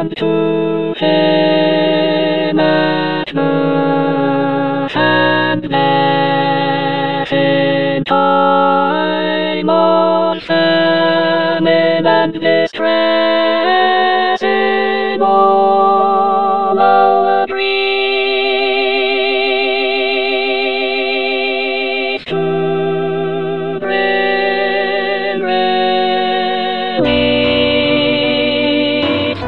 unto him at birth and death in time of famine and distress in all our grief to bring relief.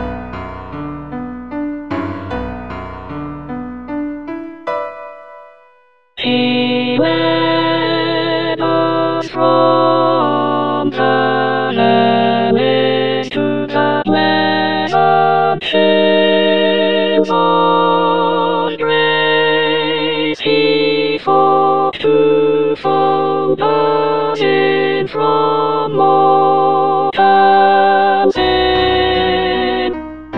He led us from the hellish to the pleasant shades of grace. He fought to fold us in from mortal sin.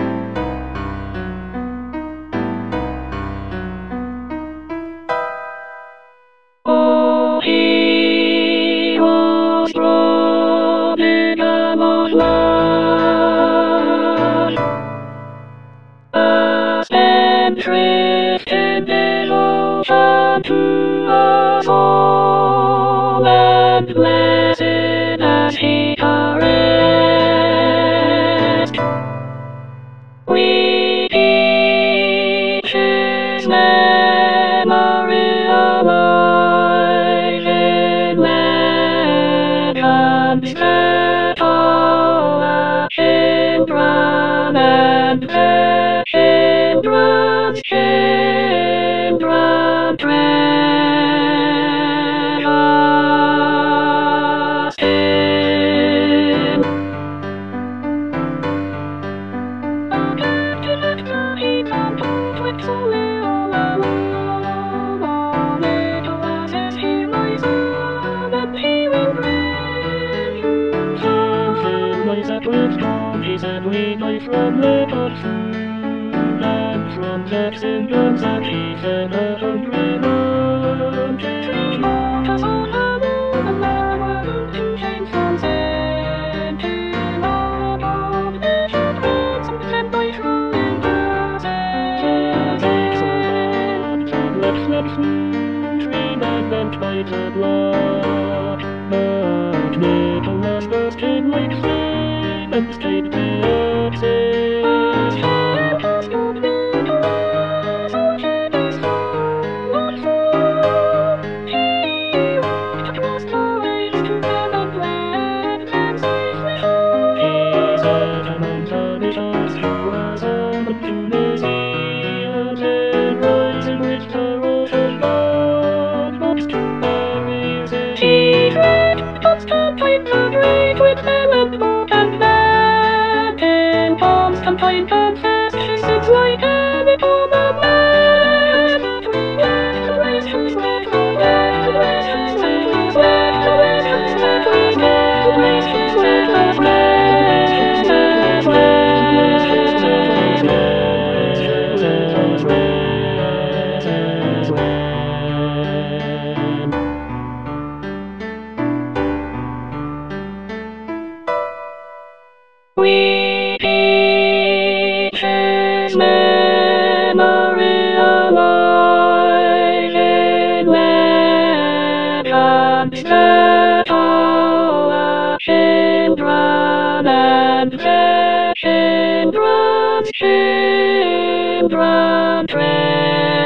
Oh, he was prodigal of love, a spendthrift in devotion to us all, and blessed as he caressed. We teach his memory alive in legends that our children and their children's children treasure still. He said we die from little food, and from that symptoms that he fed 100 mountains. Not us all alone, and never who came from sin till our abomination dreads, and then by throwing curses. From lips that food, remembered by the blood, but Nicholas burst in like flame and stayed the exit. Confined and fast, she sits like heavy on the man. To raise his back, to raise his back, to raise his back, to raise his back, to raise his back, to we teach his memory alive in legends that our children and their children's children treasure.